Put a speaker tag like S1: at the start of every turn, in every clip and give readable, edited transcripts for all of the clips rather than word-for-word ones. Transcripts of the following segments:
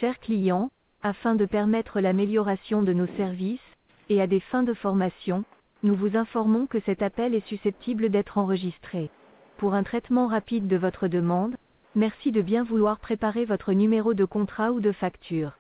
S1: divers clients, afin de permettre l'amélioration de nos services, et à des fins de formation, nous vous informons que cet appel est susceptible d'être enregistré. Pour un traitement rapide de votre demande, merci de bien vouloir préparer votre numéro de contrat ou de facture.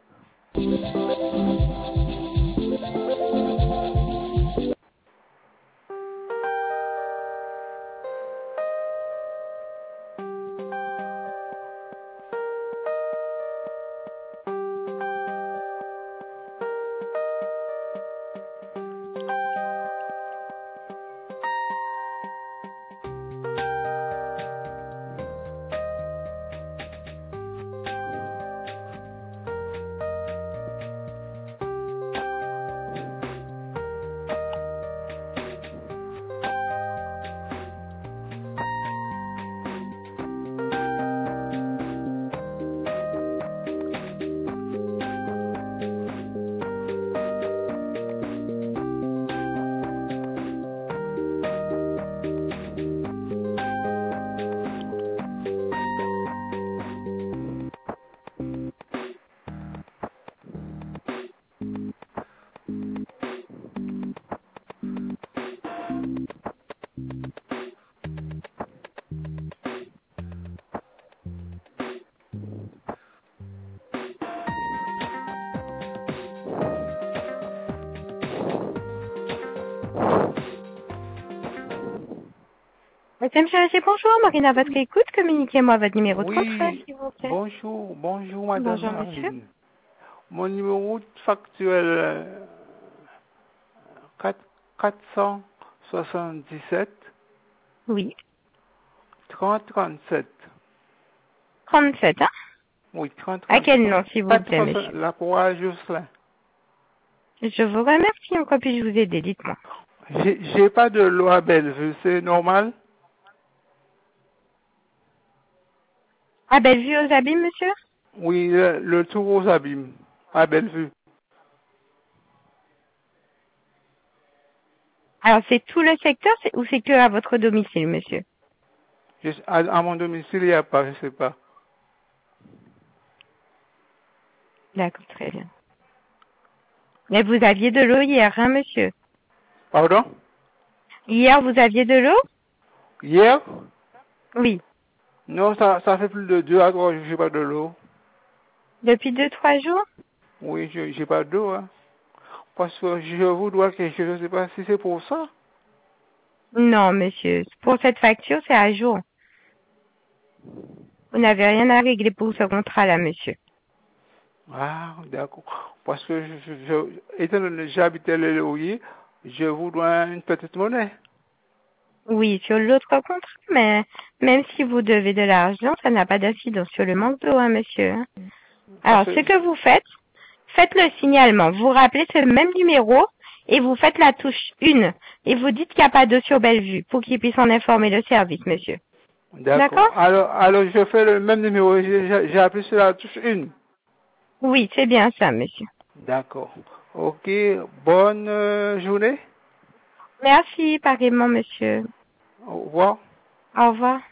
S2: Monsieur Charretier, bonjour, Marine à votre écoute, communiquez-moi votre numéro de contrat,
S3: Oui,
S2: s'il vous plaît.
S3: bonjour Madame
S2: Bonjour, monsieur.
S3: Marine. Mon numéro factuel 477
S2: Oui.
S3: 3037.
S2: 37, hein?
S3: Oui, 3037.
S2: À quel nom, s'il vous plaît, monsieur?
S3: La Croix Jocelyn.
S2: Je vous remercie, en quoi puis-je vous aider, dites-moi.
S3: J'ai pas de l'eau à Bellevue, c'est normal?
S2: À Bellevue aux Abîmes, monsieur?
S3: Oui, le tour aux abîmes, à Bellevue.
S2: Alors, c'est tout le secteur ou c'est que à votre domicile, monsieur?
S3: À mon domicile, il n'y a pas, je sais pas.
S2: D'accord, très bien. Mais vous aviez de l'eau hier, hein, monsieur?
S3: Pardon?
S2: Hier, vous aviez de l'eau?
S3: Hier?
S2: Oui.
S3: Non, ça fait plus de 2 à 3 jours que j'ai pas de l'eau.
S2: Depuis 2-3 jours?
S3: Oui, j'ai pas d'eau, hein. Parce que je vous dois quelque chose, je ne sais pas si c'est pour ça.
S2: Non, monsieur. Pour cette facture, c'est à jour. Vous n'avez rien à régler pour ce contrat-là, monsieur.
S3: Ah, d'accord. Parce que étant donné que j'habitais le loyer, je vous dois une petite monnaie.
S2: Oui, sur l'autre contrat, mais même si vous devez de l'argent, ça n'a pas d'incidence sur le manque d'eau, hein, monsieur. Alors,
S3: Parce que,
S2: ce que vous faites, faites le signalement. Vous rappelez ce même numéro et vous faites la touche 1 et vous dites qu'il n'y a pas d'eau sur Bellevue pour qu'ils puissent en informer le service, monsieur.
S3: d'accord.
S2: D'accord?
S3: Alors, je fais le même numéro, j'ai appuyé sur la touche 1.
S2: Oui, c'est bien ça, monsieur.
S3: D'accord. Ok, bonne journée.
S2: Merci, pareillement, monsieur.
S3: Au revoir.
S2: Au revoir.